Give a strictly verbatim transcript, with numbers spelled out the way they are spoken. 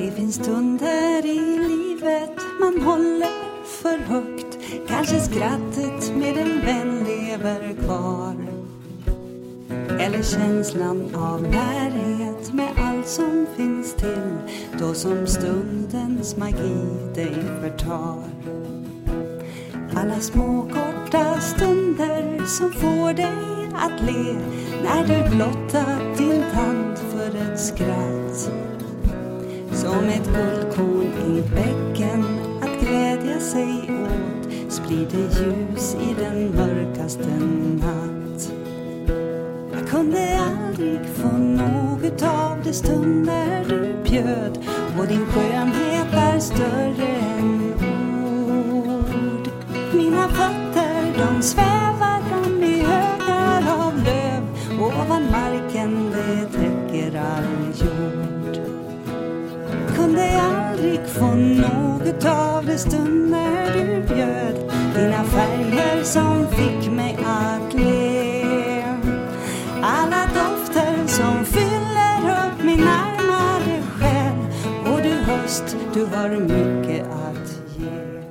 Det finns stunder i livet man håller för högt. Kanske skrattet med en vän lever kvar. Eller känslan av närhet med allt som finns till. Då som stundens magi dig förtar. Alla små korta stunder som får dig att le. När du blottar din tand för ett skratt. Som ett guldkorn i bäcken att glädja sig åt. Sprider ljus i den mörkaste natt. Jag kunde aldrig få något av de stunder du bjöd. Och din skönhet är större än ord. Mina fötter de svävar fram i högar av löv. Ovan marken det täcker all jord. Kunde aldrig få något av de stunder du bjöd. Dina färger som fick mig att le. Alla dofter som fyller upp min närmare själ. Och du höst, du har mycket att ge.